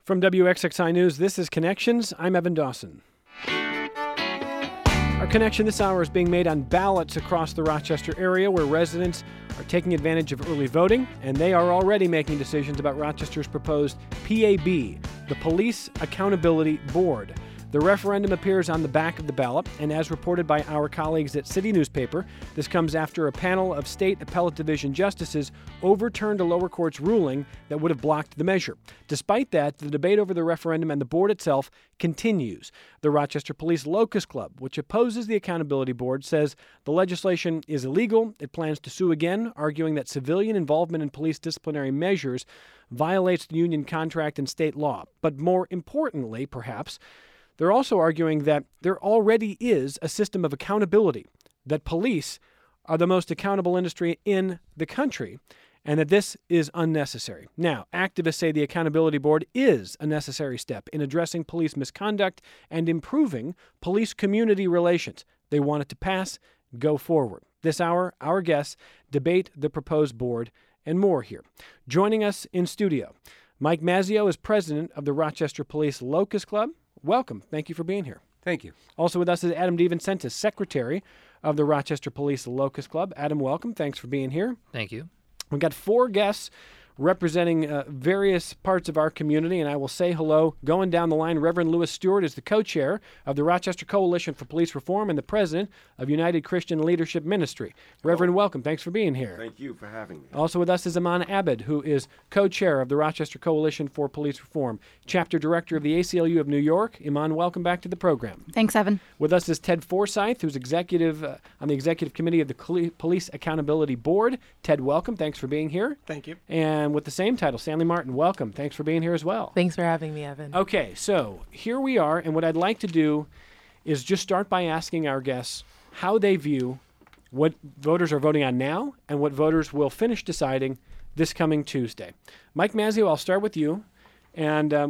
From WXXI News, this is Connections. I'm Evan Dawson. Our connection this hour is being made on ballots across the Rochester area where residents are taking advantage of early voting, and they are already making decisions about Rochester's proposed PAB, the Police Accountability Board. The referendum appears on the back of the ballot, and as reported by our colleagues at City Newspaper, this comes after a panel of state appellate division justices overturned a lower court's ruling that would have blocked the measure. Despite that, the debate over the referendum and the board itself continues. The Rochester Police Locust Club, which opposes the Accountability Board, says the legislation is illegal. It plans to sue again, arguing that civilian involvement in police disciplinary measures violates the union contract and state law. But more importantly, perhaps, they're also arguing that there already is a system of accountability, that police are the most accountable industry in the country, and that this is unnecessary. Now, activists say the Accountability Board is a necessary step in addressing police misconduct and improving police-community relations. They want it to pass, go forward. This hour, our guests debate the proposed board and more here. Joining us in studio, Mike Mazzio is president of the Rochester Police Locust Club. Welcome. Thank you for being here. Thank you. Also with us is Adam DeVincentis, secretary of the Rochester Police Locust Club. Adam, welcome. Thanks for being here. Thank you. We've got four guests representing various parts of our community, and I will say hello. Going down the line, Reverend Lewis Stewart is the co-chair of the Rochester Coalition for Police Reform and the president of United Christian Leadership Ministry. Reverend, welcome. Thanks for being here. Thank you for having me. Also with us is Iman Abed, who is co-chair of the Rochester Coalition for Police Reform, chapter director of the ACLU of New York. Iman, welcome back to the program. Thanks, Evan. With us is Ted Forsyth, who's executive on the executive committee of the Police Accountability Board. Ted, welcome. Thanks for being here. Thank you. And with the same title, Stanley Martin, welcome. Thanks for being here as well. Thanks for having me, Evan. Okay, so here we are, and what I'd like to do is just start by asking our guests how they view what voters are voting on now and what voters will finish deciding this coming Tuesday. Mike Mazzio, I'll start with you. And I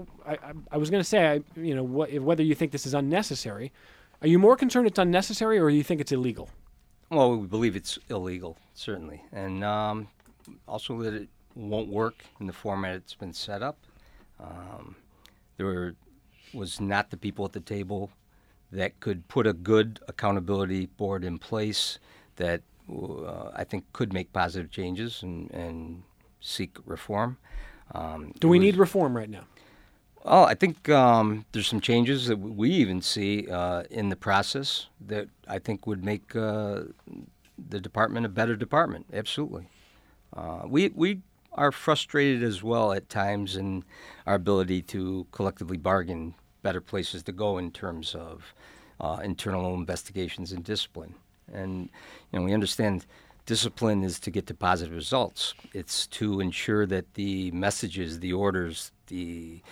was going to say, whether you think this is unnecessary. Are you more concerned it's unnecessary, or do you think it's illegal? Well, we believe it's illegal, certainly. And also that it won't work in the format it's been set up. There was not the people at the table that could put a good accountability board in place that I think could make positive changes and seek reform. Do we need reform right now? Oh, I think there's some changes that we even see in the process that I think would make the department a better department. Absolutely. We are frustrated as well at times in our ability to collectively bargain better places to go in terms of internal investigations and discipline. And we understand discipline is to get to positive results. It's to ensure that the messages, the orders, the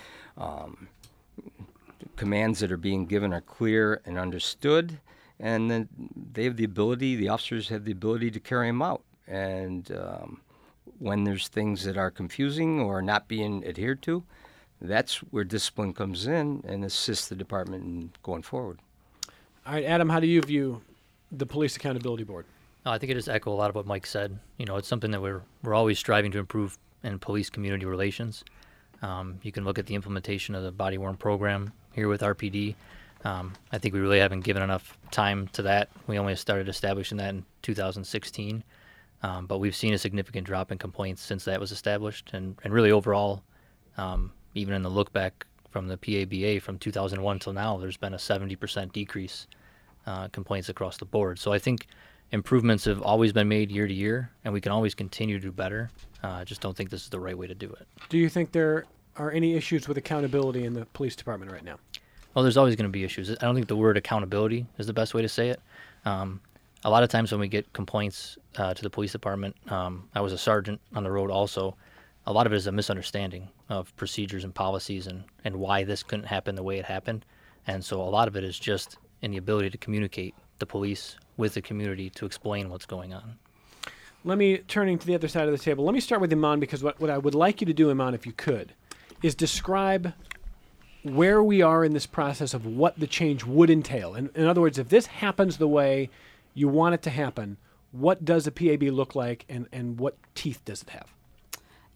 commands that are being given are clear and understood, and then the officers have the ability to carry them out. And when there's things that are confusing or not being adhered to, that's where discipline comes in and assists the department in going forward. All right, Adam, how do you view the Police Accountability Board? I think it just echo a lot of what Mike said. It's something that we're always striving to improve in police community relations. You can look at the implementation of the body-worn program here with RPD. I think we really haven't given enough time to that. We only started establishing that in 2016. But we've seen a significant drop in complaints since that was established. And really overall, even in the look back from the PABA from 2001 till now, there's been a 70% decrease complaints across the board. So I think improvements have always been made year to year, and we can always continue to do better. I just don't think this is the right way to do it. Do you think there are any issues with accountability in the police department right now? Well, there's always going to be issues. I don't think the word accountability is the best way to say it. A lot of times when we get complaints to the police department, I was a sergeant on the road also, a lot of it is a misunderstanding of procedures and policies and why this couldn't happen the way it happened. And so a lot of it is just in the ability to communicate the police with the community to explain what's going on. Turning to the other side of the table, let me start with Iman, because what I would like you to do, Iman, if you could, is describe where we are in this process of what the change would entail. In other words, if this happens the way you want it to happen, what does a PAB look like, and what teeth does it have?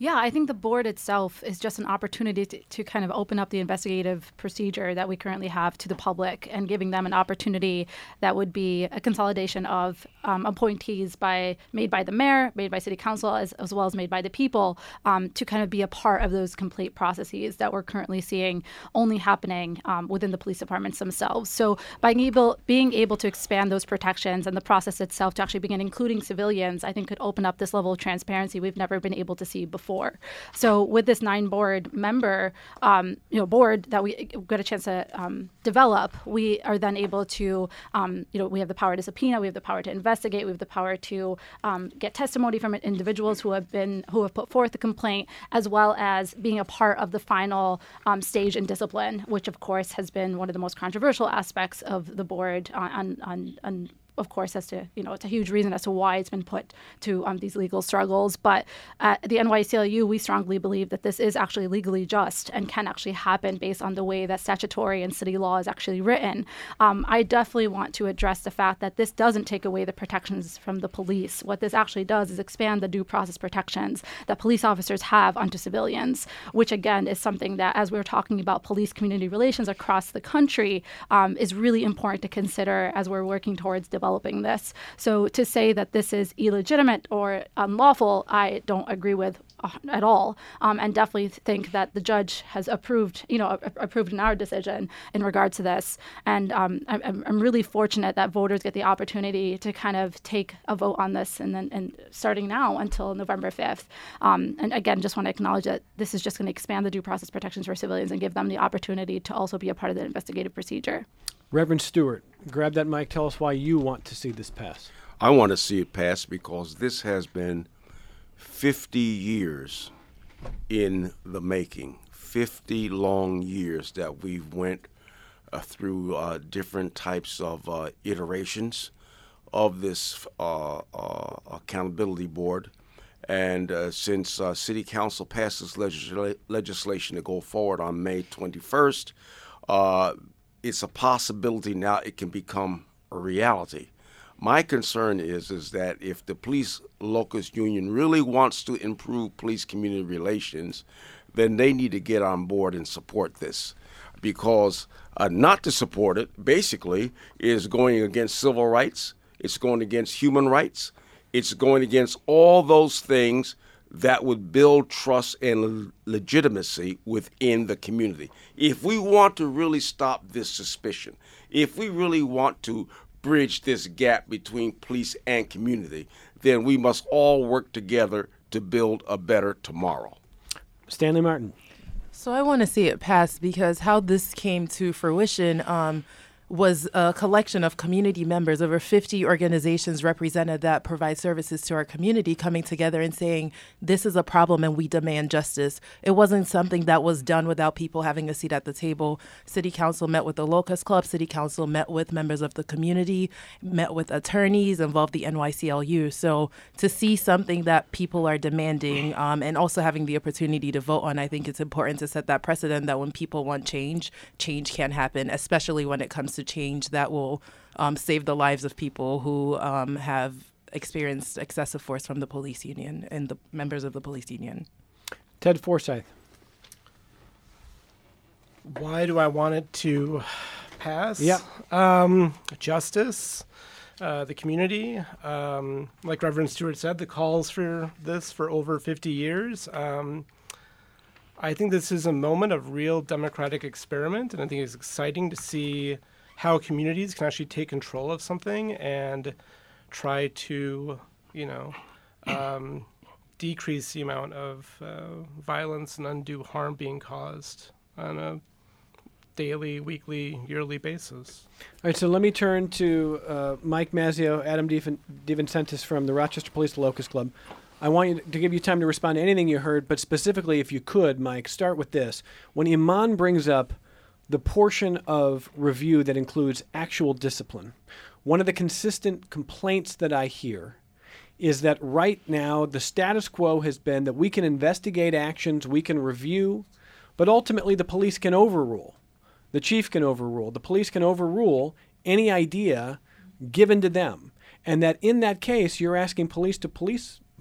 Yeah, I think the board itself is just an opportunity to kind of open up the investigative procedure that we currently have to the public and giving them an opportunity that would be a consolidation of appointees made by the mayor, made by city council, as well as made by the people, to kind of be a part of those complete processes that we're currently seeing only happening within the police departments themselves. So by being able to expand those protections and the process itself to actually begin including civilians, I think could open up this level of transparency we've never been able to see before. So with this 9-board member, board that we got a chance to develop, we are then able to, we have the power to subpoena, we have the power to investigate, we have the power to get testimony from individuals who have put forth the complaint, as well as being a part of the final stage in discipline, which of course has been one of the most controversial aspects of the board on of course, as to, it's a huge reason as to why it's been put to these legal struggles. But at the NYCLU, we strongly believe that this is actually legally just and can actually happen based on the way that statutory and city law is actually written. I definitely want to address the fact that this doesn't take away the protections from the police. What this actually does is expand the due process protections that police officers have onto civilians, which again is something that, as we're talking about police community relations across the country, is really important to consider as we're working towards developing this. So to say that this is illegitimate or unlawful, I don't agree with at all, and definitely think that the judge has approved in our decision in regards to this. And I'm really fortunate that voters get the opportunity to kind of take a vote on this, and starting now until November 5th. And again, just want to acknowledge that this is just going to expand the due process protections for civilians and give them the opportunity to also be a part of the investigative procedure. Reverend Stewart, grab that mic. Tell us why you want to see this pass. I want to see it pass because this has been 50 years in the making, 50 long years that we've went through different types of iterations of this accountability board. And since City Council passed this legislation to go forward on May 21st, it's a possibility now it can become a reality. My concern is that if the Police Locust Union really wants to improve police-community relations, then they need to get on board and support this. Because not to support it, basically, is going against civil rights, it's going against human rights, it's going against all those things that would build trust and legitimacy within the community. If we want to really stop this suspicion, if we really want to bridge this gap between police and community, then we must all work together to build a better tomorrow. Stanley Martin. So I want to see it pass because how this came to fruition was a collection of community members, over 50 organizations represented that provide services to our community, coming together and saying, this is a problem and we demand justice. It wasn't something that was done without people having a seat at the table. City Council met with the Locust Club. City Council met with members of the community, met with attorneys, involved the NYCLU. So to see something that people are demanding and also having the opportunity to vote on, I think it's important to set that precedent that when people want change, change can happen, especially when it comes to change that will save the lives of people who have experienced excessive force from the police union and the members of the police union. Ted Forsyth. Why do I want it to pass? Yeah. Justice, the community. Like Reverend Stewart said, the calls for this for over 50 years. I think this is a moment of real democratic experiment, and I think it's exciting to see how communities can actually take control of something and try to, decrease the amount of violence and undue harm being caused on a daily, weekly, yearly basis. All right, so let me turn to Mike Mazzio, Adam DeVincentis from the Rochester Police Locust Club. I want you to give you time to respond to anything you heard, but specifically, if you could, Mike, start with this. When Iman brings up the portion of review that includes actual discipline, one of the consistent complaints that I hear is that right now the status quo has been that we can investigate actions, we can review, but ultimately the police can overrule. The chief can overrule. The police can overrule any idea given to them. And that in that case, you're asking police to police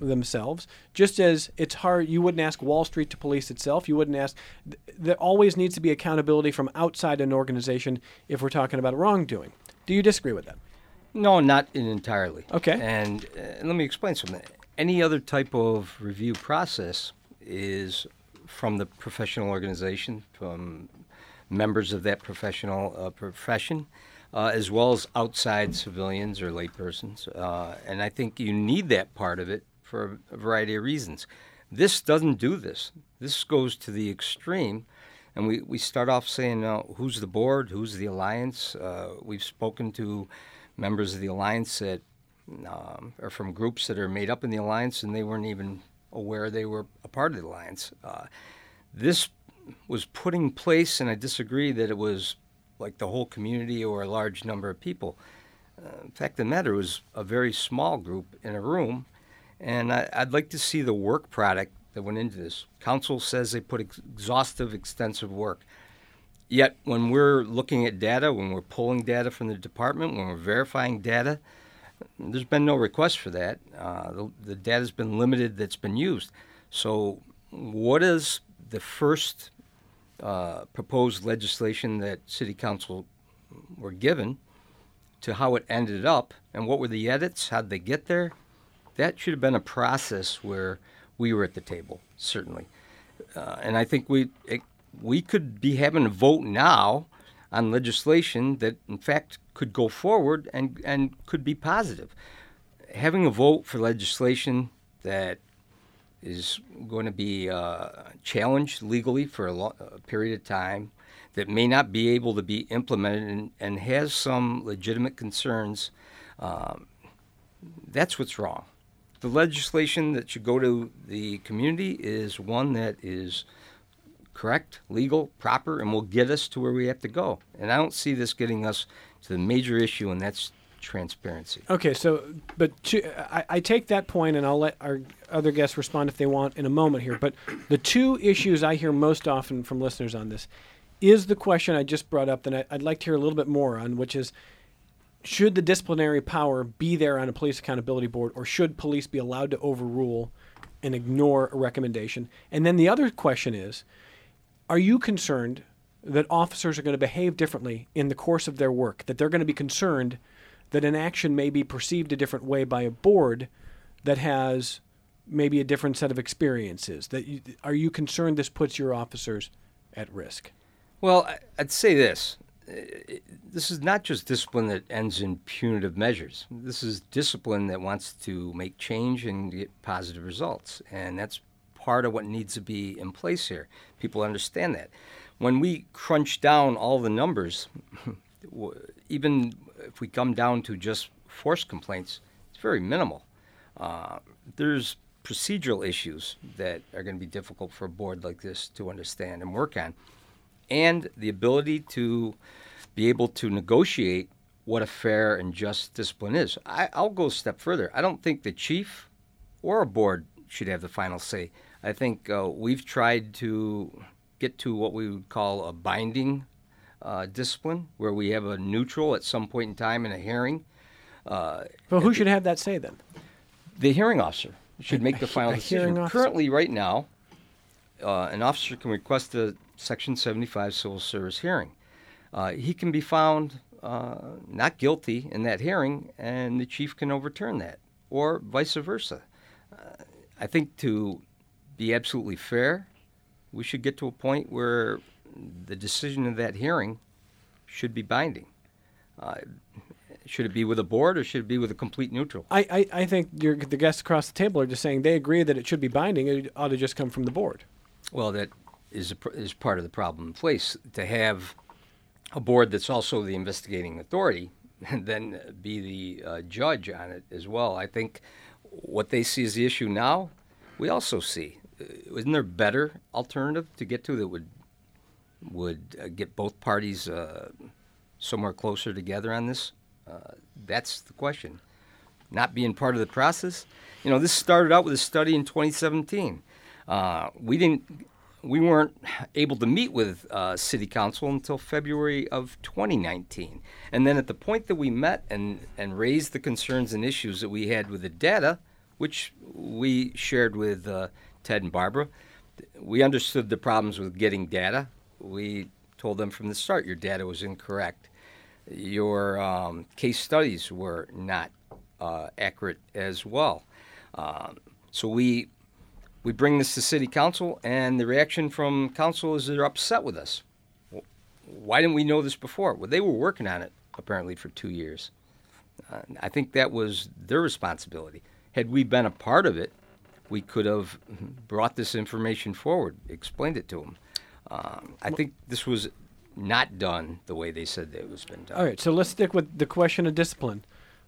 themselves, just as it's hard. You wouldn't ask Wall Street to police itself. You wouldn't ask. There always needs to be accountability from outside an organization if we're talking about wrongdoing. Do you disagree with that? No, not entirely. Okay. And let me explain something. Any other type of review process is from the professional organization, from members of that professional profession, as well as outside civilians or laypersons. And I think you need that part of it for a variety of reasons. This doesn't do this. This goes to the extreme. And we start off saying, who's the board? Who's the alliance? We've spoken to members of the alliance that are from groups that are made up in the alliance, and they weren't even aware they were a part of the alliance. This was put in place, and I disagree that it was like the whole community or a large number of people. In fact, the matter was a very small group in a room, and I'd like to see the work product that went into this. Council says they put exhaustive, extensive work. Yet when we're looking at data, when we're pulling data from the department, when we're verifying data, there's been no request for that. The data's been limited that's been used. So what is the first proposed legislation that City Council were given to how it ended up, and what were the edits? How'd they get there? That should have been a process where we were at the table, certainly. And I think we could be having a vote now on legislation that, in fact, could go forward and could be positive. Having a vote for legislation that is going to be challenged legally for a period of time, that may not be able to be implemented and has some legitimate concerns, that's what's wrong. The legislation that should go to the community is one that is correct, legal, proper, and will get us to where we have to go. And I don't see this getting us to the major issue, and that's transparency. Okay, I take that point, and I'll let our other guests respond if they want in a moment here. But the two issues I hear most often from listeners on this is the question I just brought up that I'd like to hear a little bit more on, which is, should the disciplinary power be there on a police accountability board, or should police be allowed to overrule and ignore a recommendation? And then the other question is, are you concerned that officers are going to behave differently in the course of their work, that they're going to be concerned that an action may be perceived a different way by a board that has maybe a different set of experiences? Are you concerned this puts your officers at risk? Well, I'd say this. This is not just discipline that ends in punitive measures. This is discipline that wants to make change and get positive results. And that's part of what needs to be in place here. People understand that. When we crunch down all the numbers, even if we come down to just force complaints, it's very minimal. There's procedural issues that are going to be difficult for a board like this to understand and work on, and the ability to be able to negotiate what a fair and just discipline is. I'll go a step further. I don't think the chief or a board should have the final say. I think we've tried to get to what we would call a binding discipline, where we have a neutral at some point in time in a hearing. Well, who should have that say then? The hearing officer should make the final decision. Currently, right now, an officer can request a Section 75 civil service hearing. He can be found not guilty in that hearing, and the chief can overturn that, or vice versa. I think to be absolutely fair, we should get to a point where the decision of that hearing should be binding. Should it be with a board, or should it be with a complete neutral? I think the guests across the table are just saying they agree that it should be binding. It ought to just come from the board. Well, that is part of the problem in place, to have a board that's also the investigating authority and then be the judge on it as well. I think what they see as the issue now, we also see. Isn't there a better alternative to get to that would get both parties somewhere closer together on this? That's the question. Not being part of the process. This started out with a study in 2017. We weren't able to meet with City Council until February of 2019. And then at the point that we met and raised the concerns and issues that we had with the data, which we shared with Ted and Barbara. We understood the problems with getting data. We told them from the start your data was incorrect. Your case studies were not accurate as well. So we bring this to City Council, and the reaction from Council is they're upset with us. Why didn't we know this before? Well, they were working on it, apparently, for 2 years. I think that was their responsibility. Had we been a part of it, we could have brought this information forward, explained it to them. I think this was not done the way they said that it was been done. All right, so let's stick with the question of discipline.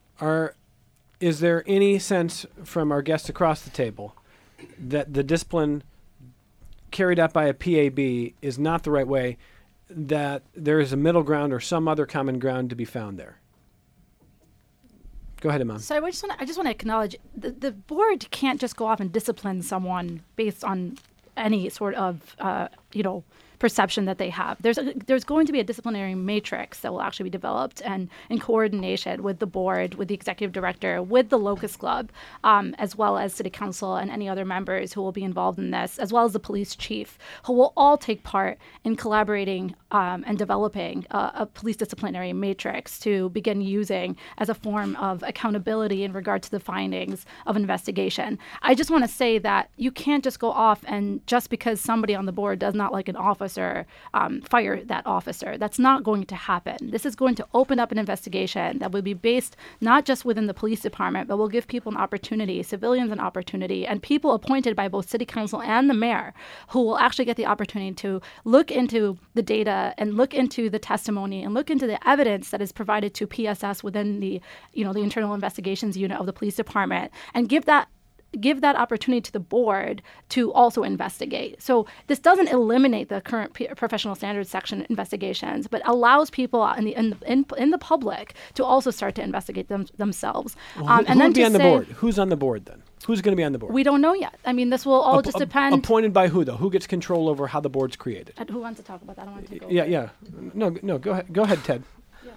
Is there any sense from our guests across the table that the discipline carried out by a PAB is not the right way, that there is a middle ground or some other common ground to be found there? Go ahead, Iman. So I just want to acknowledge the board can't just go off and discipline someone based on any sort of perception that they have. There's going to be a disciplinary matrix that will actually be developed and in coordination with the board, with the executive director, with the Locust Club, as well as City Council and any other members who will be involved in this, as well as the police chief, who will all take part in collaborating and developing a police disciplinary matrix to begin using as a form of accountability in regard to the findings of investigation. I just want to say that you can't just go off and just because somebody on the board does not like an officer, fire that officer. That's not going to happen. This is going to open up an investigation that will be based not just within the police department, but will give people an opportunity, civilians an opportunity, and people appointed by both City Council and the mayor who will actually get the opportunity to look into the data and look into the testimony and look into the evidence that is provided to PSS within the internal investigations unit of the police department and give that opportunity to the board to also investigate. So this doesn't eliminate the current professional standards section investigations, but allows people in the public to also start to investigate themselves. Well, and then be to on the say, board? Who's on the board then? Who's going to be on the board? We don't know yet. I mean, this will all just depend. Appointed by who, though? Who gets control over how the board's created? Who wants to talk about that? I don't want to take over. Yeah. No, go ahead. Go ahead, Ted.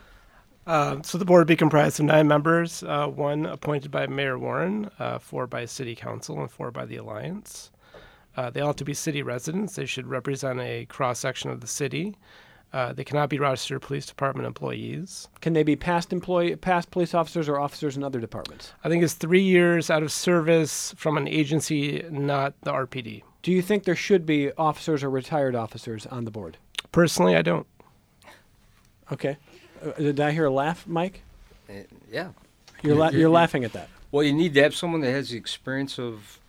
So the board would be comprised of 9 members, 1 appointed by Mayor Warren, 4 by City Council, and 4 by the Alliance. They all have to be city residents. They should represent a cross-section of the city. They cannot be Rochester Police Department employees. Can they be past police officers or officers in other departments? I think it's 3 years out of service from an agency, not the RPD. Do you think there should be officers or retired officers on the board? Personally, I don't. Okay. Did I hear a laugh, Mike? Yeah. You're laughing at that. Well, you need to have someone that has the experience of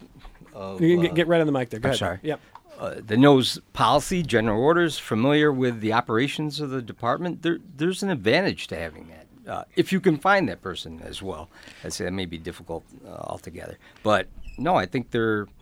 get right on the mic there. Go ahead. Sorry. Yep. That knows policy, general orders, familiar with the operations of the department. There's an advantage to having that. If you can find that person as well. I'd say that may be difficult altogether. But no, I think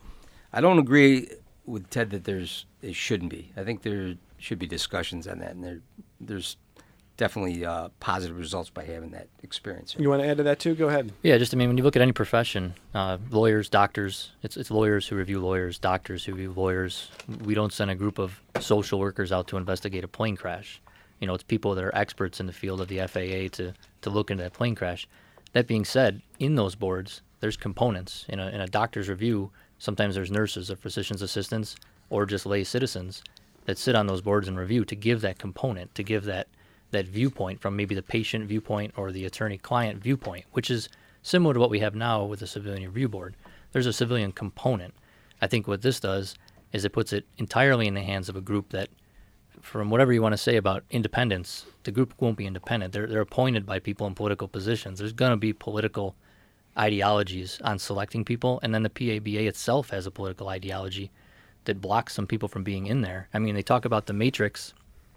I don't agree with Ted that it shouldn't be. I think there should be discussions on that, and there's definitely positive results by having that experience. You want to add to that too? Go ahead. Yeah, when you look at any profession, lawyers, doctors, it's lawyers who review lawyers, doctors who review lawyers. We don't send a group of social workers out to investigate a plane crash. It's people that are experts in the field of the FAA to look into that plane crash. That being said, in those boards, there's components. In a doctor's review, sometimes there's nurses or physician's assistants or just lay citizens that sit on those boards and review to give that component, to give that viewpoint from maybe the patient viewpoint or the attorney-client viewpoint, which is similar to what we have now with the Civilian Review Board. There's a civilian component. I think what this does is it puts it entirely in the hands of a group that, from whatever you want to say about independence, the group won't be independent. They're appointed by people in political positions. There's going to be political ideologies on selecting people, and then the PABA itself has a political ideology that blocks some people from being in there. I mean, they talk about the matrix.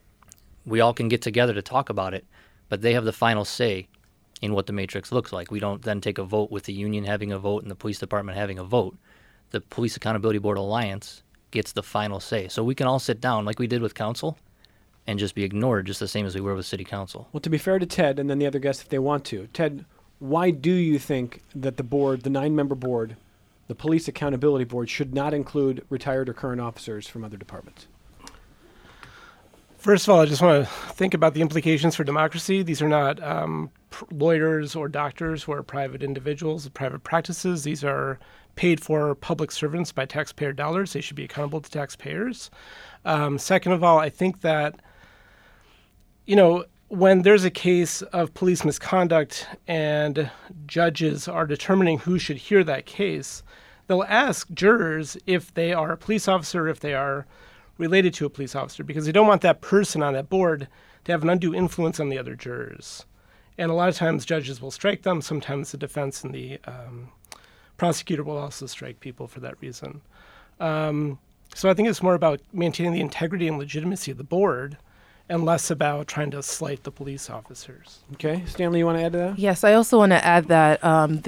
We all can get together to talk about it, but they have the final say in what the matrix looks like. We don't then take a vote with the union having a vote and the police department having a vote. The Police Accountability Board Alliance gets the final say. So we can all sit down like we did with council and just be ignored just the same as we were with City Council. Well, to be fair to Ted and then the other guests if they want to, Ted, why do you think that the board, the 9-member board, the Police Accountability Board, should not include retired or current officers from other departments? First of all, I just want to think about the implications for democracy. These are not lawyers or doctors who are private individuals, private practices. These are paid for public servants by taxpayer dollars. They should be accountable to taxpayers. Second of all, I think that, when there's a case of police misconduct and judges are determining who should hear that case, they'll ask jurors if they are a police officer, if they are related to a police officer, because they don't want that person on that board to have an undue influence on the other jurors. And a lot of times judges will strike them. Sometimes the defense and the prosecutor will also strike people for that reason. So I think it's more about maintaining the integrity and legitimacy of the board and less about trying to slight the police officers. Okay. Stanley, you want to add to that? Yes, I also want to add that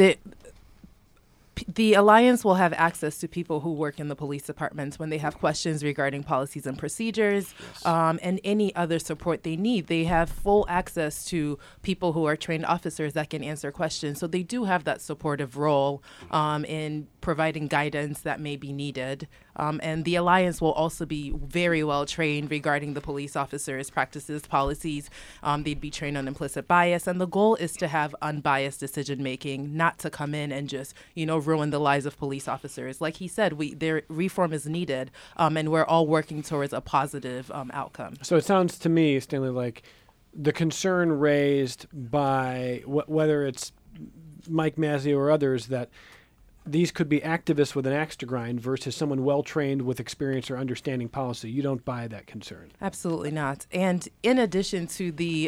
the Alliance will have access to people who work in the police departments when they have questions regarding policies and procedures, and any other support they need. They have full access to people who are trained officers that can answer questions. So they do have that supportive role in providing guidance that may be needed. And the Alliance will also be very well trained regarding the police officers' practices, policies. They'd be trained on implicit bias. And the goal is to have unbiased decision making, not to come in and just, ruin the lives of police officers. Like he said, their reform is needed, and we're all working towards a positive outcome. So it sounds to me, Stanley, like the concern raised by whether it's Mike Mazzeo or others, that these could be activists with an axe to grind versus someone well-trained with experience or understanding policy. You don't buy that concern. Absolutely not. And in addition to the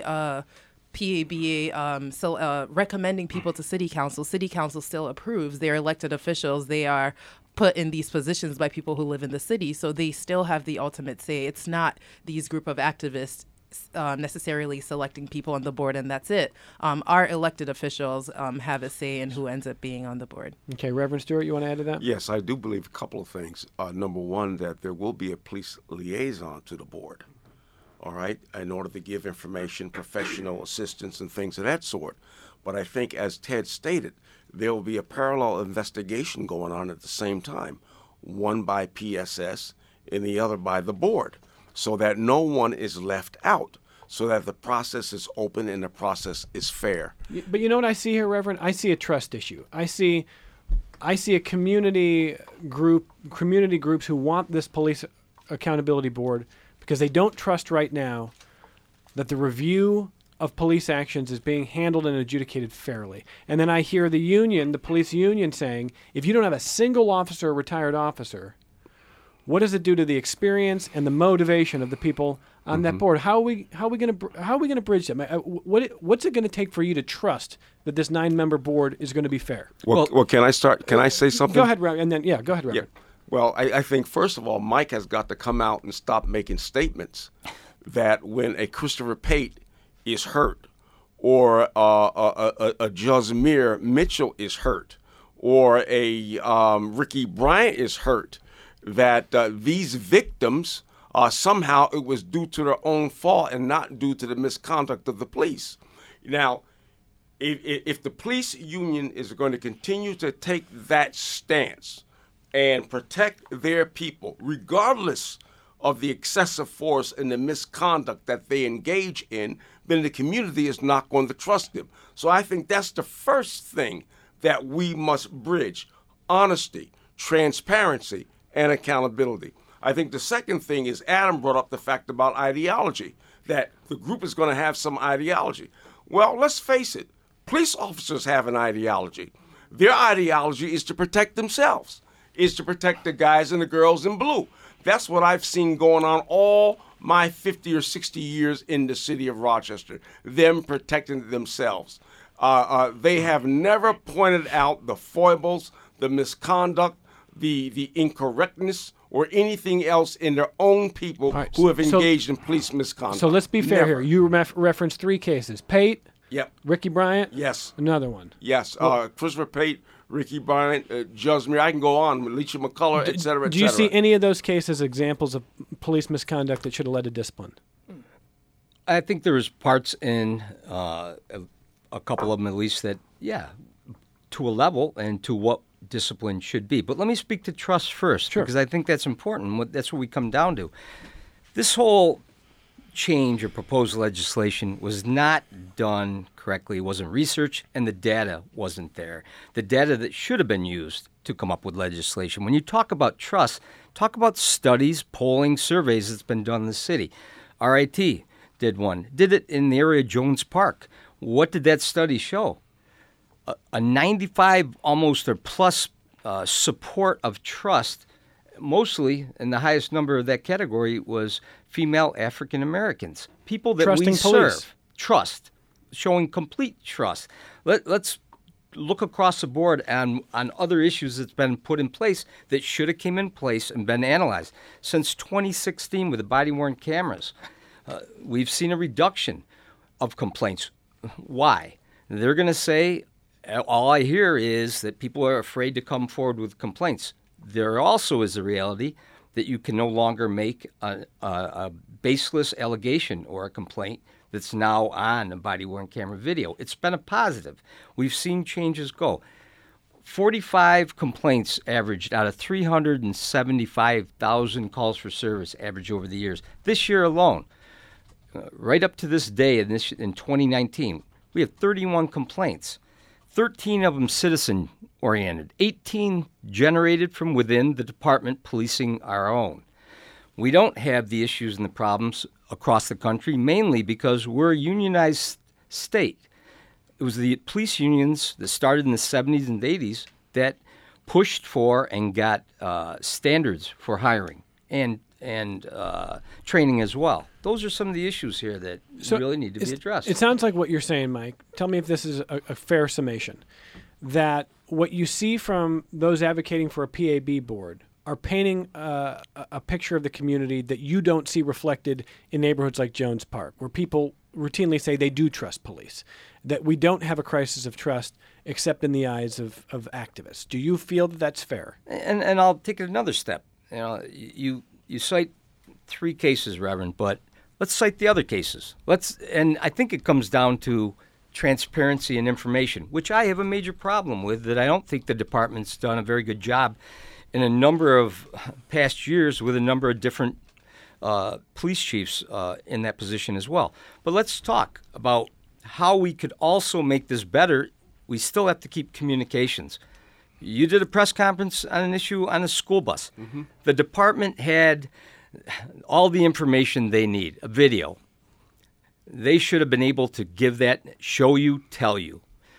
PABA recommending people to City Council still approves. They're elected officials. They are put in these positions by people who live in the city, so they still have the ultimate say. It's not these group of activists necessarily selecting people on the board, and that's it. Our elected officials have a say in who ends up being on the board. Okay, Reverend Stewart, you want to add to that? Yes, I do believe a couple of things. Number one, that there will be a police liaison to the board, all right, in order to give information, professional assistance, and things of that sort. But I think, as Ted stated, there will be a parallel investigation going on at the same time, one by PSS and the other by the board, so that no one is left out, so that the process is open and the process is fair. But you know what I see here, Reverend? I see a trust issue. I see a community groups who want this police accountability board because they don't trust right now that the review of police actions is being handled and adjudicated fairly. And then I hear the police union saying, if you don't have a single officer or retired officer, what does it do to the experience and the motivation of the people on that board? How are we going to bridge them? What's it going to take for you to trust that this 9-member board is going to be fair? Well, can I start? Can I say something? Go ahead, Reverend. And then go ahead, Reverend. Yeah. Well, I think first of all, Mike has got to come out and stop making statements that when a Christopher Pate is hurt, or a Jasmir Mitchell is hurt, or a Ricky Bryant is hurt, that these victims somehow it was due to their own fault and not due to the misconduct of the police. Now, if the police union is going to continue to take that stance and protect their people, regardless of the excessive force and the misconduct that they engage in, then the community is not going to trust them. So I think that's the first thing that we must bridge: honesty, transparency, and accountability. I think the second thing is Adam brought up the fact about ideology, that the group is going to have some ideology. Well, let's face it, police officers have an ideology. Their ideology is to protect themselves, is to protect the guys and the girls in blue. That's what I've seen going on all my 50 or 60 years in the city of Rochester, them protecting themselves. They have never pointed out the foibles, the misconduct, the incorrectness, or anything else in their own people who have engaged in police misconduct. So let's be fair here. You referenced 3 cases. Pate, yep. Ricky Bryant, yes. Another one. Yes, Christopher Pate, Ricky Bryant, Jasmir, I can go on, Alicia McCullough, et cetera, et cetera. Do you see any of those cases examples of police misconduct that should have led to discipline? I think there was parts in a couple of them at least that, to a level and to what discipline should be. But let me speak to trust first, because I think that's important. That's what we come down to. This whole change or proposed legislation was not done correctly, it wasn't researched, and the data wasn't there. The data that should have been used to come up with legislation. When you talk about trust, talk about studies, polling, surveys that's been done in the city. RIT did one, did it in the area of Jones Park. What did that study show? A 95 almost or plus support of trust, mostly, and the highest number of that category was female African Americans, people that Trusting we police. serve. Trust, showing complete trust. Let's look across the board on other issues that's been put in place that should have came in place and been analyzed. Since 2016 with the body-worn cameras, we've seen a reduction of complaints. Why? They're going to say, all I hear is that people are afraid to come forward with complaints. There also is the reality that you can no longer make a baseless allegation or a complaint that's now on a body-worn camera video. It's been a positive. We've seen changes go. 45 complaints averaged out of 375,000 calls for service average over the years. This year alone, right up to this day in 2019, we have 31 complaints. 13 of them citizen-oriented, 18 generated from within the department policing our own. We don't have the issues and the problems across the country, mainly because we're a unionized state. It was the police unions that started in the 70s and 80s that pushed for and got standards for hiring and training as well. Those are some of the issues here that really need to be addressed. It sounds like what you're saying, Mike. Tell me if this is a fair summation. That what you see from those advocating for a PAB board are painting a picture of the community that you don't see reflected in neighborhoods like Jones Park, where people routinely say they do trust police, that we don't have a crisis of trust except in the eyes of activists. Do you feel that that's fair? And I'll take it another step. You cite 3 cases, Reverend, but let's cite the other cases. And I think it comes down to transparency and information, which I have a major problem with, that I don't think the department's done a very good job in a number of past years with a number of different police chiefs in that position as well. But let's talk about how we could also make this better. We still have to keep communications. You did a press conference on an issue on a school bus. Mm-hmm. The department had all the information they need, a video. They should have been able to give that, show you, tell you.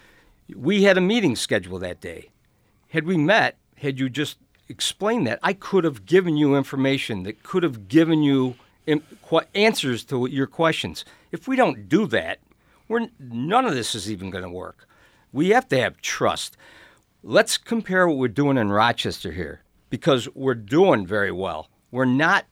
We had a meeting scheduled that day. Had we met, had you just explained that, I could have given you information that could have given you answers to your questions. If we don't do that, none of this is even going to work. We have to have trust. Let's compare what we're doing in Rochester here, because we're doing very well. We're not.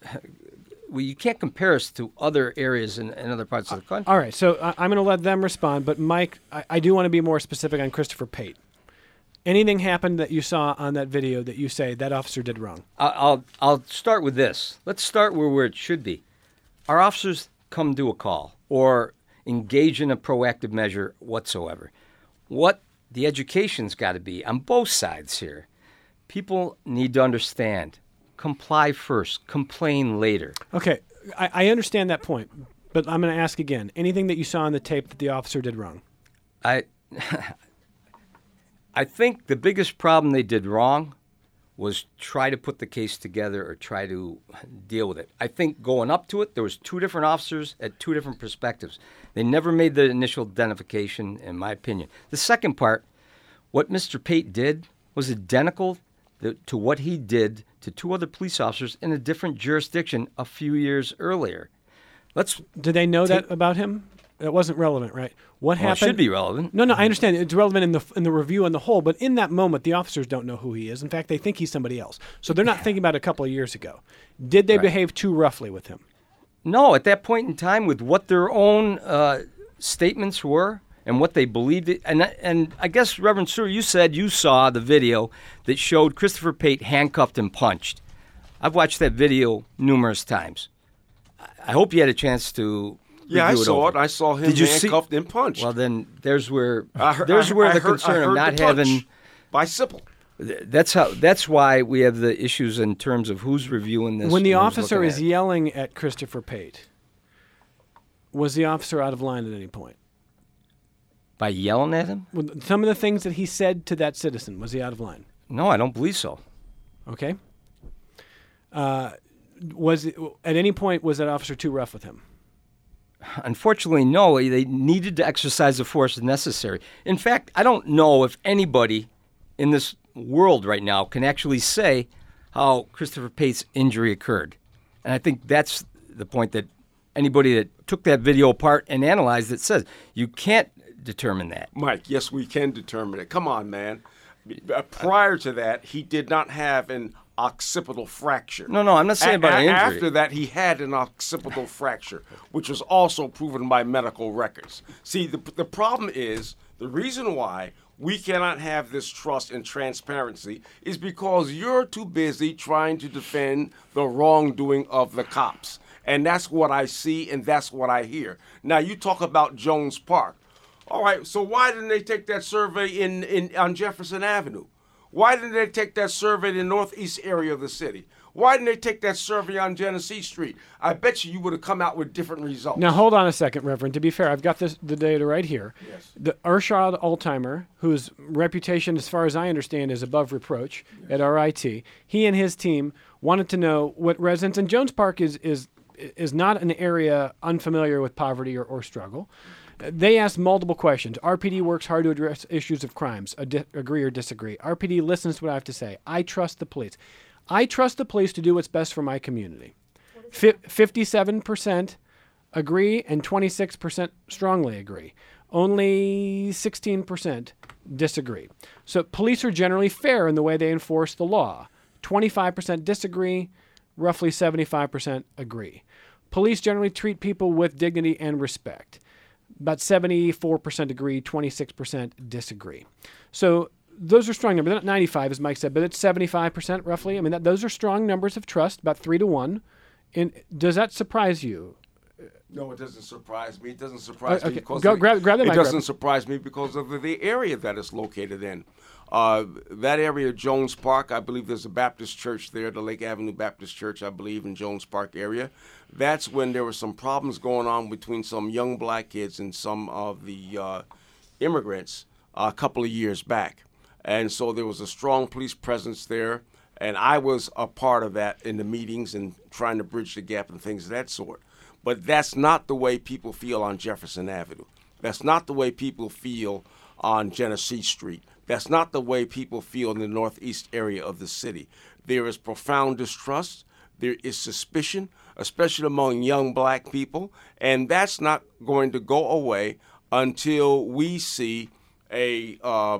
You can't compare us to other areas in other parts of the country. All right, so I'm going to let them respond, but Mike, I do want to be more specific on Christopher Pate. Anything happened that you saw on that video that you say that officer did wrong? I'll start with this. Let's start where it should be. Our officers come do a call or engage in a proactive measure whatsoever. What the education's got to be on both sides here. People need to understand. Comply first, complain later. Okay, I understand that point, but I'm going to ask again. Anything that you saw on the tape that the officer did wrong? I think the biggest problem they did wrong was try to put the case together or try to deal with it. I think going up to it, there was 2 different officers at 2 different perspectives. They never made the initial identification, in my opinion. The second part, what Mr. Pate did was identical to what he did to 2 other police officers in a different jurisdiction a few years earlier. Did they know that about him? It wasn't relevant, right? What happened? It should be relevant. No, I understand. It's relevant in the review on the whole, but in that moment, the officers don't know who he is. In fact, they think he's somebody else. So they're not thinking about a couple of years ago. Did they behave too roughly with him? No, at that point in time, with what their own statements were and what they believed, and I guess, Reverend Stewart, you said you saw the video that showed Christopher Pate handcuffed and punched. I've watched that video numerous times. I hope you had a chance to. Yeah, I saw it. I saw him handcuffed and punched. Well, then there's where the concern of not having by Sipple. That's why we have the issues in terms of who's reviewing this. When the officer is yelling at Christopher Pate, Was the officer out of line at any point? By yelling at him? With some of the things that he said to that citizen, was he out of line? No, I don't believe so. Okay. Was it, at any point was that officer too rough with him? Unfortunately, no. They needed to exercise the force necessary. In fact, I don't know if anybody in this world right now can actually say how Christopher Pate's injury occurred. And I think that's the point that anybody that took that video apart and analyzed it says. You can't determine that. Mike, yes, we can determine it. Come on, man. Prior to that, he did not have an occipital fracture. No, I'm not saying about an injury. After that, he had an occipital fracture, which was also proven by medical records. See, the problem is, the reason why we cannot have this trust and transparency is because you're too busy trying to defend the wrongdoing of the cops. And that's what I see and that's what I hear. Now, you talk about Jones Park. All right, so why didn't they take that survey on Jefferson Avenue? Why didn't they take that survey in the northeast area of the city? Why didn't they take that survey on Genesee Street? I bet you would have come out with different results. Now, hold on a second, Reverend. To be fair, I've got the data right here. Yes. The Ershad Altheimer, whose reputation, as far as I understand, is above reproach at RIT, he and his team wanted to know what residents, and Jones Park is not an area unfamiliar with poverty or struggle. They asked multiple questions. RPD works hard to address issues of crimes. Agree or disagree? RPD listens to what I have to say. I trust the police. I trust the police to do what's best for my community. 57% agree and 26% strongly agree. Only 16% disagree. So police are generally fair in the way they enforce the law. 25% disagree, roughly 75% agree. Police generally treat people with dignity and respect. About 74% agree, 26% disagree. So those are strong numbers. They're not 95, as Mike said, but it's 75% roughly. I mean, those are strong numbers of trust, about 3-1. And does that surprise you? No, it doesn't surprise me. It doesn't surprise me because grab the mic. It doesn't surprise me because of the area that it's located in. That area, Jones Park, I believe there's a Baptist church there, the Lake Avenue Baptist Church, I believe, in Jones Park area. That's when there were some problems going on between some young black kids and some of the immigrants a couple of years back. And so there was a strong police presence there, and I was a part of that in the meetings and trying to bridge the gap and things of that sort. But that's not the way people feel on Jefferson Avenue. That's not the way people feel on Genesee Street. That's not the way people feel in the northeast area of the city. There is profound distrust. There is suspicion, especially among young black people, and that's not going to go away until we see a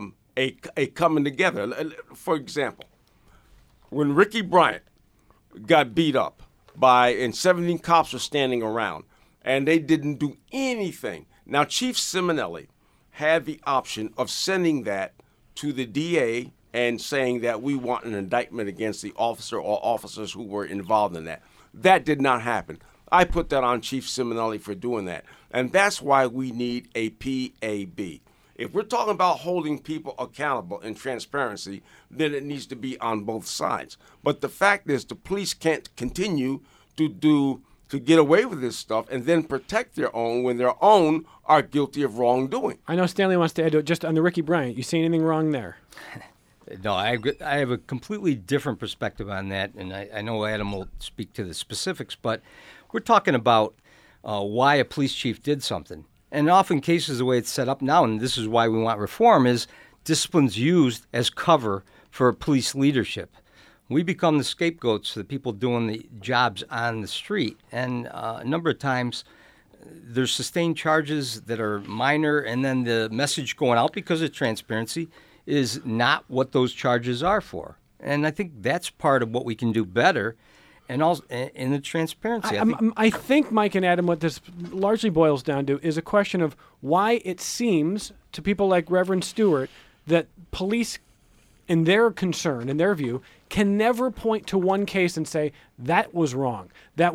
coming together. For example, when Ricky Bryant got beat up and 17 cops were standing around, and they didn't do anything. Now, Chief Simonelli had the option of sending that to the DA and saying that we want an indictment against the officer or officers who were involved in that. That did not happen. I put that on Chief Simonelli for doing that. And that's why we need a PAB. If we're talking about holding people accountable and transparency, then it needs to be on both sides. But the fact is the police can't continue to get away with this stuff and then protect their own when their own are guilty of wrongdoing. I know Stanley wants to add to it, just on the Ricky Bryant. You see anything wrong there? No, I have a completely different perspective on that, and I know Adam will speak to the specifics, but we're talking about why a police chief did something. And often cases, the way it's set up now, and this is why we want reform, is discipline's used as cover for police leadership. We become the scapegoats for the people doing the jobs on the street. And a number of times there's sustained charges that are minor, and then the message going out because of transparency is not what those charges are for. And I think that's part of what we can do better, and also in the transparency. I think, Mike and Adam, what this largely boils down to is a question of why it seems to people like Reverend Stewart that police, in their concern, in their view, can never point to one case and say, that was wrong.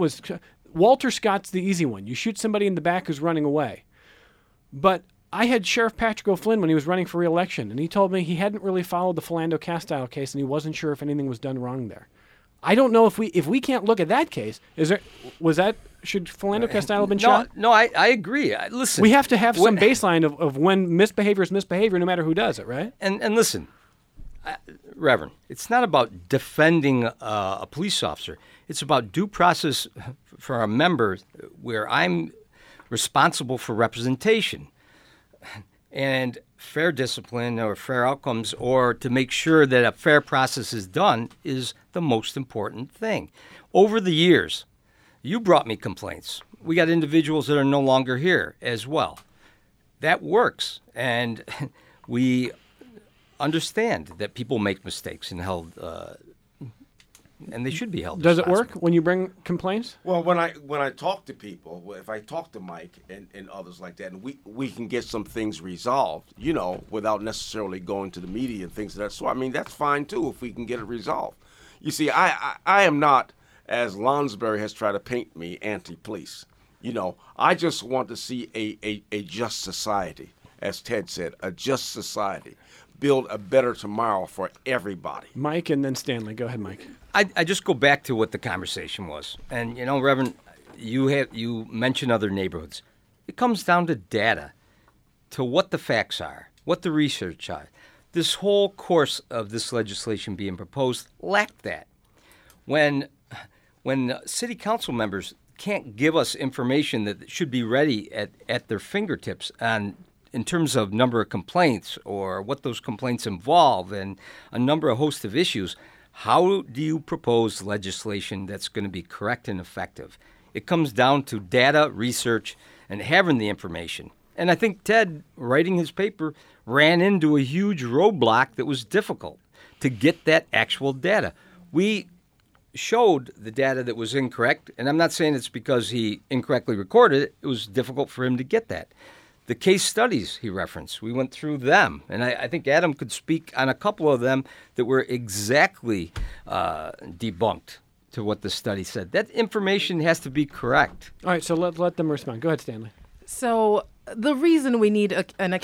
Walter Scott's the easy one. You shoot somebody in the back who's running away. But I had Sheriff Patrick O'Flynn when he was running for re-election, and he told me he hadn't really followed the Philando Castile case, and he wasn't sure if anything was done wrong there. I don't know if we can't look at that case. Should Philando Castile have been shot? No, I agree. Listen, We have to have some baseline of when misbehavior is misbehavior, no matter who does it, right? And listen, Reverend, it's not about defending a police officer. It's about due process for our members, where I'm responsible for representation and fair discipline or fair outcomes, or to make sure that a fair process is done, is the most important thing. Over the years, you brought me complaints. We got individuals that are no longer here as well. That works, and we understand that people make mistakes and and they should be held. Does it work when you bring complaints? Well, when I talk to people, if I talk to Mike and others like that, and we can get some things resolved, without necessarily going to the media and things of that sort. I mean, that's fine too if we can get it resolved. You see, I am not, as Lonsberry has tried to paint me, anti-police. I just want to see a just society, as Ted said, a just society. Build a better tomorrow for everybody. Mike and then Stanley. Go ahead, Mike. I just go back to what the conversation was. And, Reverend, you mentioned other neighborhoods. It comes down to data, to what the facts are, what the research are. This whole course of this legislation being proposed lacked that. When city council members can't give us information that should be ready at their fingertips in terms of number of complaints or what those complaints involve and a host of issues, how do you propose legislation that's going to be correct and effective? It comes down to data, research, and having the information. And I think Ted, writing his paper, ran into a huge roadblock that was difficult to get that actual data. We showed the data that was incorrect, and I'm not saying it's because he incorrectly recorded it. It was difficult for him to get that. The case studies he referenced, we went through them, and I think Adam could speak on a couple of them that were exactly debunked to what the study said. That information has to be correct. All right, so let them respond. Go ahead, Stanley. So the reason we need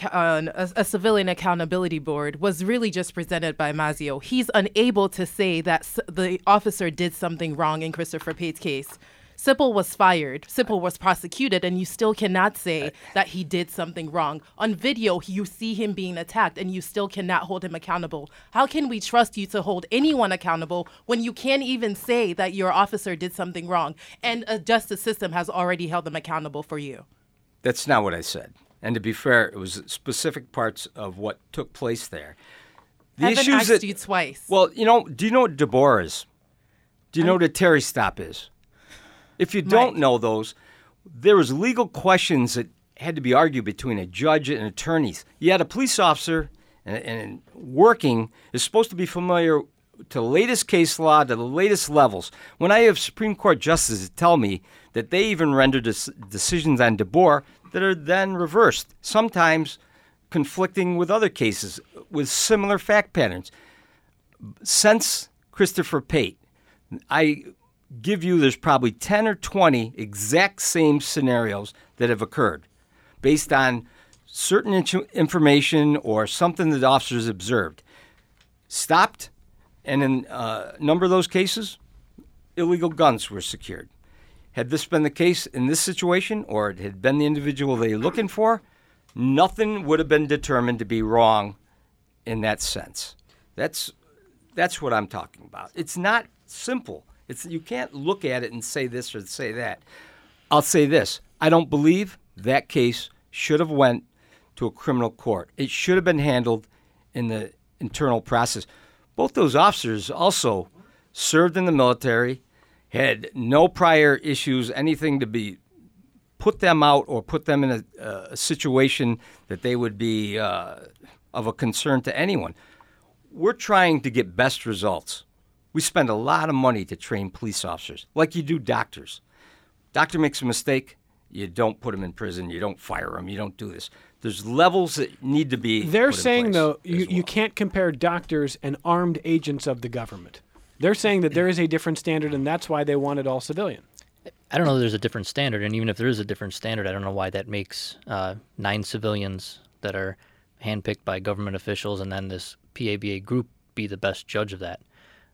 a civilian accountability board was really just presented by Mazzio. He's unable to say that the officer did something wrong in Christopher Pate's case. Sipple was fired. Sipple was prosecuted, and you still cannot say that he did something wrong. On video, you see him being attacked, and you still cannot hold him accountable. How can we trust you to hold anyone accountable when you can't even say that your officer did something wrong, and a justice system has already held them accountable for you? That's not what I said. And to be fair, it was specific parts of what took place there. Evan asked you twice. Well, do you know what DeBoer is? Do you know what a Terry stop is? If you don't know those, there was legal questions that had to be argued between a judge and attorneys. You had a police officer and working is supposed to be familiar to the latest case law, to the latest levels. When I have Supreme Court justices tell me that they even render decisions on DeBoer that are then reversed, sometimes conflicting with other cases with similar fact patterns. Since Christopher Pate, I give you there's probably 10 or 20 exact same scenarios that have occurred based on certain information or something that officers observed. Stopped, and in a number of those cases, illegal guns were secured. Had this been the case in this situation, or it had been the individual they were looking for, nothing would have been determined to be wrong in that sense. That's what I'm talking about. It's not simple. You can't look at it and say this or say that. I'll say this. I don't believe that case should have went to a criminal court. It should have been handled in the internal process. Both those officers also served in the military, had no prior issues, anything to be put them out or put them in a situation that they would be of a concern to anyone. We're trying to get best results. We spend a lot of money to train police officers, like you do doctors. Doctor makes a mistake, you don't put him in prison, you don't fire him, you don't do this. There's levels that need to be They're put in saying, place though, as well. you can't compare doctors and armed agents of the government. They're saying that there is a different standard, and that's why they want it all civilian. I don't know that there's a different standard, and even if there is a different standard, I don't know why that makes 9 civilians that are handpicked by government officials and then this PABA group be the best judge of that.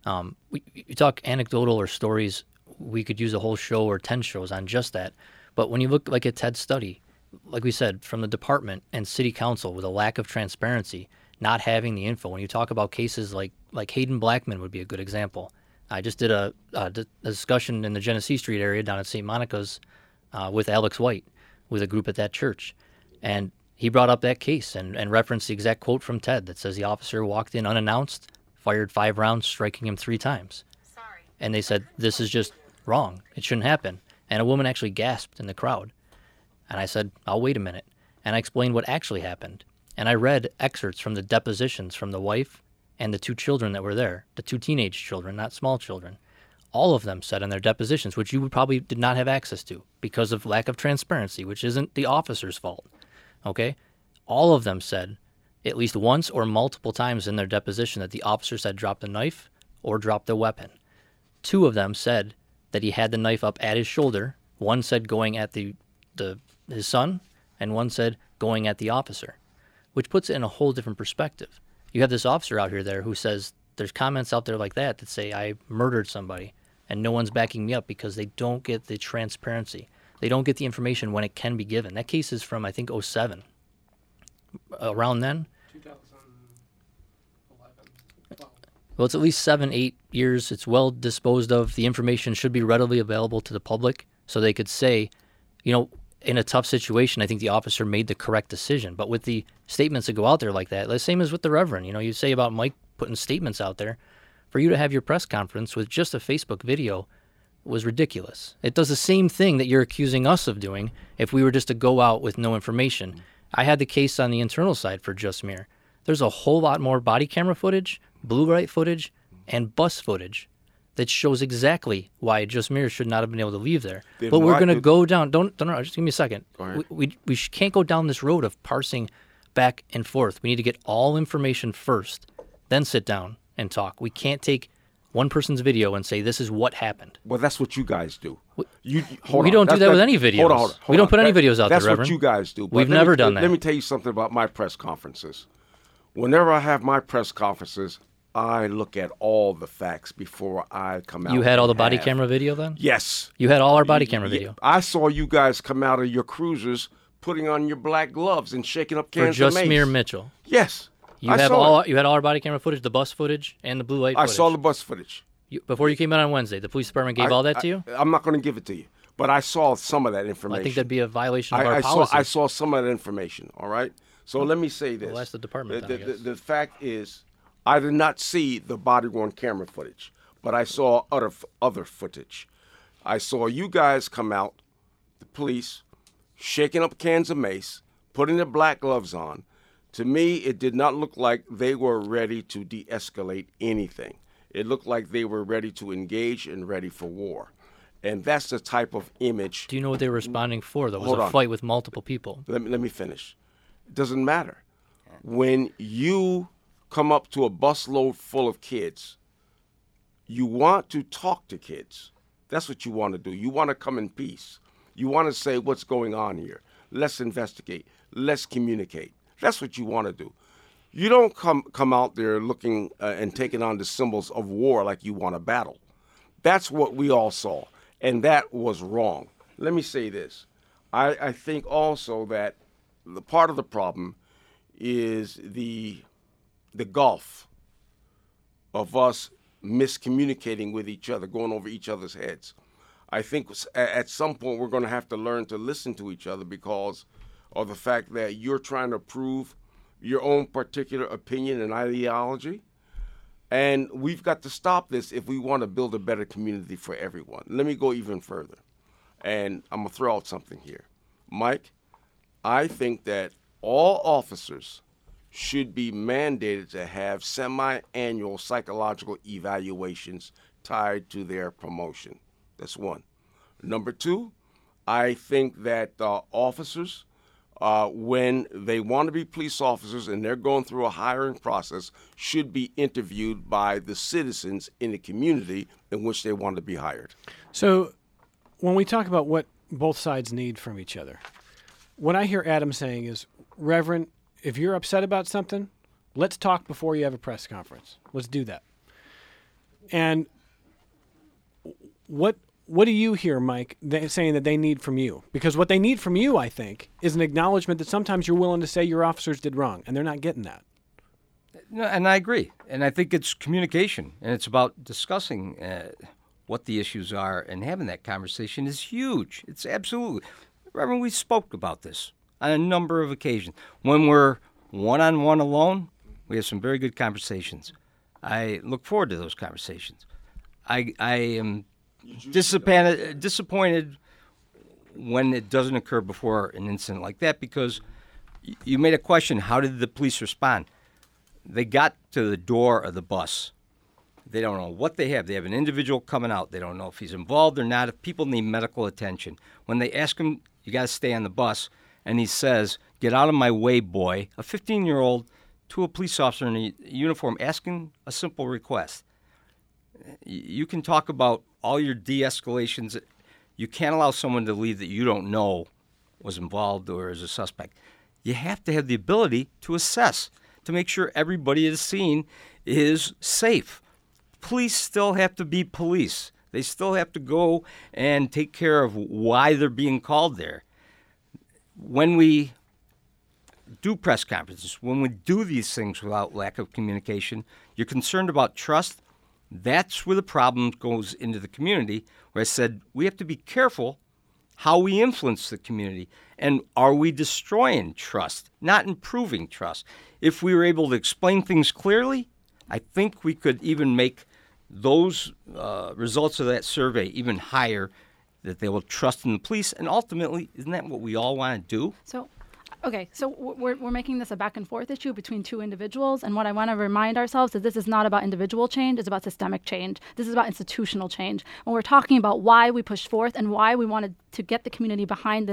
You talk anecdotal or stories, we could use a whole show or 10 shows on just that. But when you look like at Ted's study, like we said, from the department and city council with a lack of transparency, not having the info. When you talk about cases like Hayden Blackman would be a good example. I just did a discussion in the Genesee Street area down at St. Monica's with Alex White, with a group at that church. And he brought up that case and referenced the exact quote from Ted that says the officer walked in unannounced, fired 5 rounds, striking him 3 times. Sorry. And they said, this is just wrong. It shouldn't happen. And a woman actually gasped in the crowd. And I said, I'll wait a minute. And I explained what actually happened. And I read excerpts from the depositions from the wife and the 2 children that were there, the 2 teenage children, not small children. All of them said in their depositions, which you probably did not have access to because of lack of transparency, which isn't the officer's fault. Okay? All of them said at least once or multiple times in their deposition that the officer said drop the knife or drop the weapon. 2 of them said that he had the knife up at his shoulder. One said going at his son, and one said going at the officer, which puts it in a whole different perspective. You have this officer out here there who says there's comments out there like that say I murdered somebody, and no one's backing me up because they don't get the transparency. They don't get the information when it can be given. That case is from, I think, 2007. Around then? 2011. Well, it's at least 7-8 years. It's well disposed of. The information should be readily available to the public so they could say, in a tough situation, I think the officer made the correct decision. But with the statements that go out there like that, the same as with the Reverend, you say about Mike putting statements out there, for you to have your press conference with just a Facebook video was ridiculous. It does the same thing that you're accusing us of doing if we were just to go out with no information. I had the case on the internal side for Just Mere. There's a whole lot more body camera footage, blue light footage, and bus footage that shows exactly why Just Mere should not have been able to leave there. But we're going to go down. Don't just give me a second. We can't go down this road of parsing back and forth. We need to get all information first, then sit down and talk. We can't take one person's video and say this is what happened. Well, that's what you guys do. We don't do that with any videos. Hold on. We don't put any videos out there, Reverend. That's what you guys do. We've never done that. Let me tell you something about my press conferences. Whenever I have my press conferences, I look at all the facts before I come out. You had all the body camera video then? Yes. You had all our body camera video. I saw you guys come out of your cruisers putting on your black gloves and shaking up cans for of mace. Just Mere Mitchell. Yes. You had all our body camera footage, the bus footage, and the blue light footage. I saw the bus footage. Before you came out on Wednesday, the police department gave all that to you? I'm not going to give it to you, but I saw some of that information. Well, I think that'd be a violation of our policy. I saw some of that information, all right? So let me say this. Well, that's the department. The fact is, I did not see the body-worn camera footage, but I saw other footage. I saw you guys come out, the police, shaking up cans of mace, putting their black gloves on. To me, it did not look like they were ready to de-escalate anything. It looked like they were ready to engage and ready for war. And that's the type of image. Do you know what they were responding for, though? It was a fight with multiple people. Let me finish. It doesn't matter. When you come up to a busload full of kids, you want to talk to kids. That's what you want to do. You want to come in peace. You want to say what's going on here. Let's investigate. Let's communicate. That's what you want to do. You don't come out there looking and taking on the symbols of war like you want to battle. That's what we all saw, and that was wrong. Let me say this. I think also that the part of the problem is the gulf of us miscommunicating with each other, going over each other's heads. I think at some point we're going to have to learn to listen to each other because of the fact that you're trying to prove your own particular opinion and ideology. And we've got to stop this if we want to build a better community for everyone. Let me go even further. And I'm going to throw out something here. Mike, I think that all officers should be mandated to have semi-annual psychological evaluations tied to their promotion. That's one. Number two, I think that officers, when they want to be police officers and they're going through a hiring process, should be interviewed by the citizens in the community in which they want to be hired. So when we talk about what both sides need from each other, what I hear Adam saying is, Reverend, if you're upset about something, let's talk before you have a press conference. Let's do that. And what do you hear, Mike, saying that they need from you? Because what they need from you, I think, is an acknowledgement that sometimes you're willing to say your officers did wrong, and they're not getting that. No, and I agree. And I think it's communication, and it's about discussing what the issues are, and having that conversation is huge. It's absolutely. Reverend, we spoke about this on a number of occasions. When we're one-on-one alone, we have some very good conversations. I look forward to those conversations. I am disappointed when it doesn't occur before an incident like that, because you made a question, how did the police respond? They got to the door of the bus. They don't know what they have. They have an individual coming out. They don't know if he's involved or not, if people need medical attention. When they ask him, you got to stay on the bus, and he says, "Get out of my way, boy," a 15-year-old to a police officer in a uniform asking a simple request. You can talk about all your de-escalations. You can't allow someone to leave that you don't know was involved or is a suspect. You have to have the ability to assess, to make sure everybody at the scene is safe. Police still have to be police. They still have to go and take care of why they're being called there. When we do press conferences, when we do these things without lack of communication, you're concerned about trust. That's where the problem goes into the community, where I said we have to be careful how we influence the community. And are we destroying trust, not improving trust? If we were able to explain things clearly, I think we could even make those results of that survey even higher, that they will trust in the police. And ultimately, isn't that what we all want to do? So we're making this a back and forth issue between two individuals, and what I want to remind ourselves is this is not about individual change, it's about systemic change. This is about institutional change. When we're talking about why we pushed forth and why we wanted to get the community behind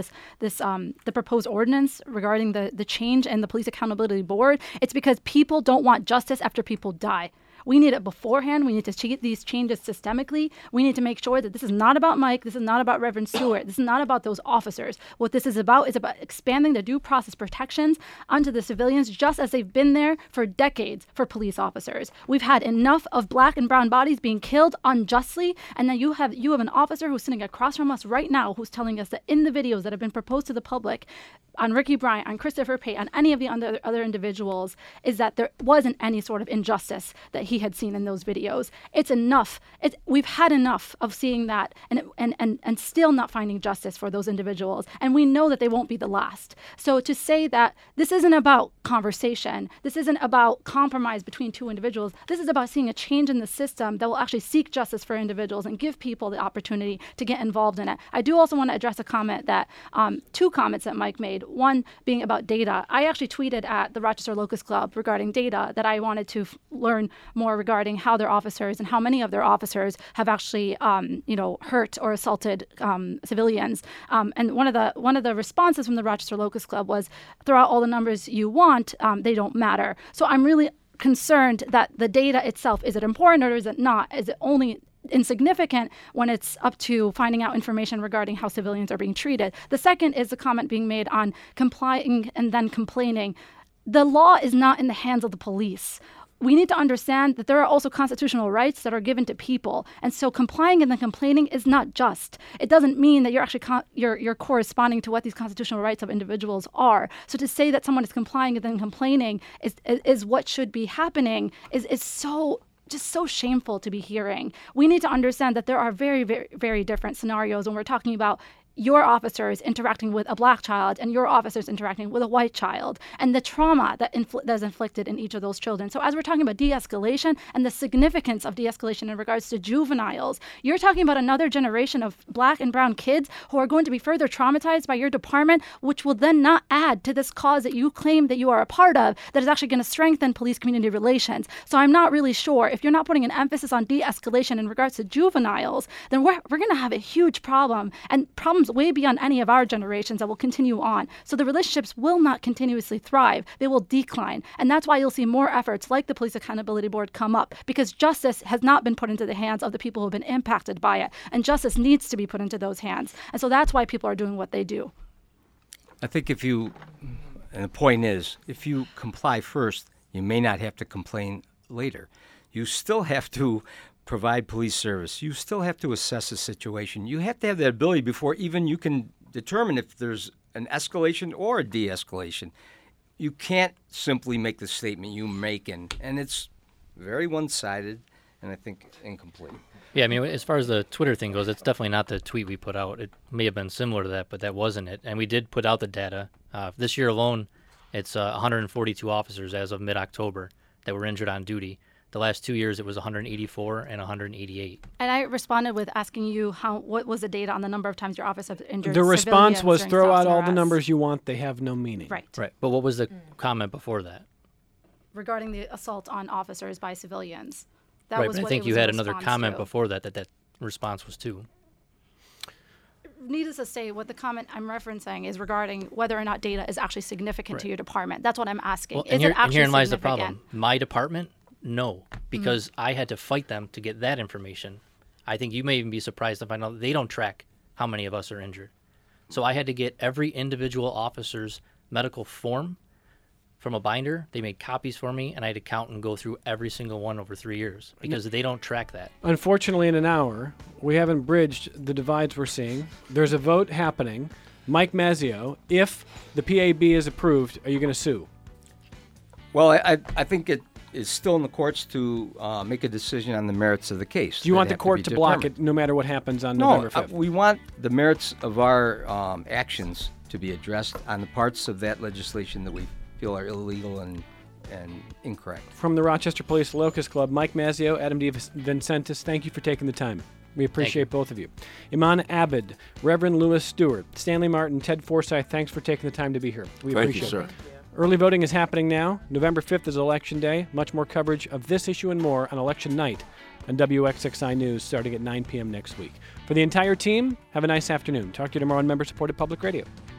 the proposed ordinance regarding the change in the Police Accountability Board, it's because people don't want justice after people die. We need it beforehand. We need to see these changes systemically. We need to make sure that this is not about Mike. This is not about Reverend Stewart. This is not about those officers. What this is about expanding the due process protections onto the civilians, just as they've been there for decades for police officers. We've had enough of black and brown bodies being killed unjustly, and then you have an officer who's sitting across from us right now who's telling us that in the videos that have been proposed to the public on Ricky Bryant, on Christopher Pate, on any of the other individuals, is that there wasn't any sort of injustice that he had seen in those videos. It's enough. We've had enough of seeing that and still not finding justice for those individuals. And we know that they won't be the last. So to say that this isn't about conversation, this isn't about compromise between two individuals, this is about seeing a change in the system that will actually seek justice for individuals and give people the opportunity to get involved in it. I do also want to address a comment that, two comments that Mike made. One being about data. I actually tweeted at the Rochester Locust Club regarding data that I wanted to learn more regarding how their officers and how many of their officers have actually, hurt or assaulted civilians. And one of the responses from the Rochester Locust Club was, throw out all the numbers you want, they don't matter. So I'm really concerned that the data itself, is it important or is it not? Is it only insignificant when it's up to finding out information regarding how civilians are being treated? The second is the comment being made on complying and then complaining. The law is not in the hands of the police. We need to understand that there are also constitutional rights that are given to people, and so complying and then complaining is not just. It doesn't mean that you're actually you're corresponding to what these constitutional rights of individuals are. So to say that someone is complying and then complaining is what should be happening is so shameful to be hearing. We need to understand that there are very, very, very different scenarios when we're talking about your officers interacting with a black child and your officers interacting with a white child, and the trauma that is inflicted in each of those children. So as we're talking about de-escalation and the significance of de-escalation in regards to juveniles, you're talking about another generation of black and brown kids who are going to be further traumatized by your department, which will then not add to this cause that you claim that you are a part of, that is actually going to strengthen police-community relations. So I'm not really sure, if you're not putting an emphasis on de-escalation in regards to juveniles, then we're going to have a huge problem, and problems way beyond any of our generations that will continue on. So the relationships will not continuously thrive. They will decline. And that's why you'll see more efforts like the Police Accountability Board come up, because justice has not been put into the hands of the people who have been impacted by it. And justice needs to be put into those hands. And so that's why people are doing what they do. I think and the point is, if you comply first, you may not have to complain later. You still have to provide police service, you still have to assess the situation. You have to have that ability before even you can determine if there's an escalation or a de-escalation. You can't simply make the statement you make, and it's very one-sided and I think incomplete. Yeah, I mean, as far as the Twitter thing goes, it's definitely not the tweet we put out. It may have been similar to that, but that wasn't it. And we did put out the data. This year alone, it's 142 officers as of mid-October that were injured on duty. The last 2 years, it was 184 and 188. And I responded with asking you what was the data on the number of times your office has injured The response civilians was during throw stops out and all the arrests. numbers you want. They have no meaning. Right. Right. But what was the comment before that? Regarding the assault on officers by civilians. That Right, was but I what think it you was a had another response comment to. before that response was too. Needless to say, what the comment I'm referencing is regarding whether or not data is actually significant to your department. That's what I'm asking. Well, Is and, it actually herein lies the significant? problem. My department, no, because I had to fight them to get that information. I think you may even be surprised to find out they don't track how many of us are injured. So I had to get every individual officer's medical form from a binder. They made copies for me, and I had to count and go through every single one over 3 years because they don't track that. Unfortunately, in an hour, we haven't bridged the divides we're seeing. There's a vote happening. Mike Mazzeo, if the PAB is approved, are you going to sue? Well, I think it is still in the courts to make a decision on the merits of the case. Do you want That the have court be to block determined. it no matter what happens on No, November 5th? we want the merits of our actions to be addressed on the parts of that legislation that we feel are illegal and incorrect. From the Rochester Police Locust Club, Mike Mazzeo, Adam DeVincentis, thank you for taking the time. We appreciate both of you. Iman Abed, Reverend Lewis Stewart, Stanley Martin, Ted Forsyth, thanks for taking the time to be here. We Thank appreciate you, it. sir. Early voting is happening now. November 5th is Election Day. Much more coverage of this issue and more on Election Night on WXXI News starting at 9 p.m. next week. For the entire team, have a nice afternoon. Talk to you tomorrow on member-supported public radio.